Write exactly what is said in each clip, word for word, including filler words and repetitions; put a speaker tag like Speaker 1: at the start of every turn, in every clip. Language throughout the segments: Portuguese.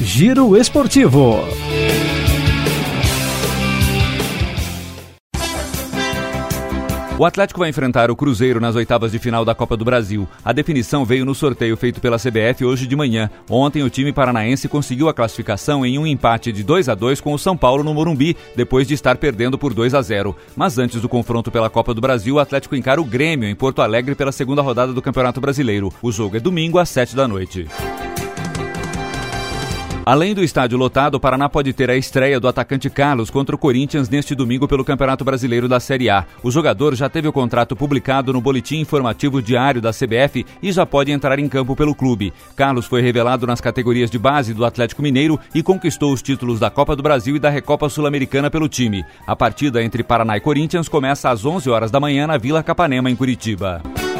Speaker 1: Giro Esportivo.
Speaker 2: O Atlético vai enfrentar o Cruzeiro nas oitavas de final da Copa do Brasil. A definição veio no sorteio feito pela C B F hoje de manhã. Ontem o time paranaense conseguiu a classificação em um empate de dois a dois com o São Paulo no Morumbi, depois de estar perdendo por dois a zero. Mas antes do confronto pela Copa do Brasil, o Atlético encara o Grêmio em Porto Alegre pela segunda rodada do Campeonato Brasileiro. O jogo é domingo às sete da noite. Além do estádio lotado, o Paraná pode ter a estreia do atacante Carlos contra o Corinthians neste domingo pelo Campeonato Brasileiro da Série A. O jogador já teve o contrato publicado no Boletim Informativo Diário da C B F e já pode entrar em campo pelo clube. Carlos foi revelado nas categorias de base do Atlético Mineiro e conquistou os títulos da Copa do Brasil e da Recopa Sul-Americana pelo time. A partida entre Paraná e Corinthians começa às onze horas da manhã na Vila Capanema, em Curitiba.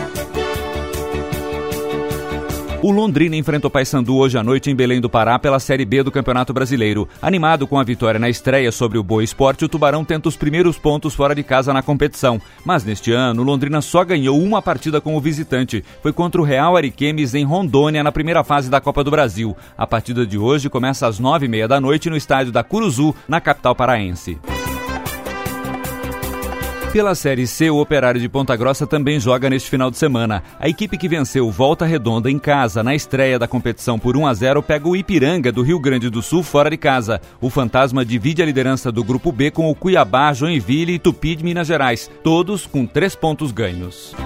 Speaker 2: O Londrina enfrenta o Paysandu hoje à noite em Belém do Pará pela Série B do Campeonato Brasileiro. Animado com a vitória na estreia sobre o Boa Esporte, o Tubarão tenta os primeiros pontos fora de casa na competição. Mas neste ano, o Londrina só ganhou uma partida como visitante. Foi contra o Real Ariquemes em Rondônia, na primeira fase da Copa do Brasil. A partida de hoje começa às nove e meia da noite no estádio da Curuzu, na capital paraense. Pela Série C, o Operário de Ponta Grossa também joga neste final de semana. A equipe que venceu Volta Redonda em casa na estreia da competição por um a zero pega o Ipiranga do Rio Grande do Sul fora de casa. O Fantasma divide a liderança do Grupo B com o Cuiabá, Joinville e Tupi de Minas Gerais, todos com três pontos ganhos.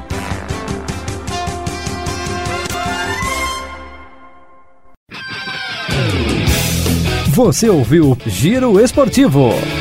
Speaker 1: Você ouviu Giro Esportivo.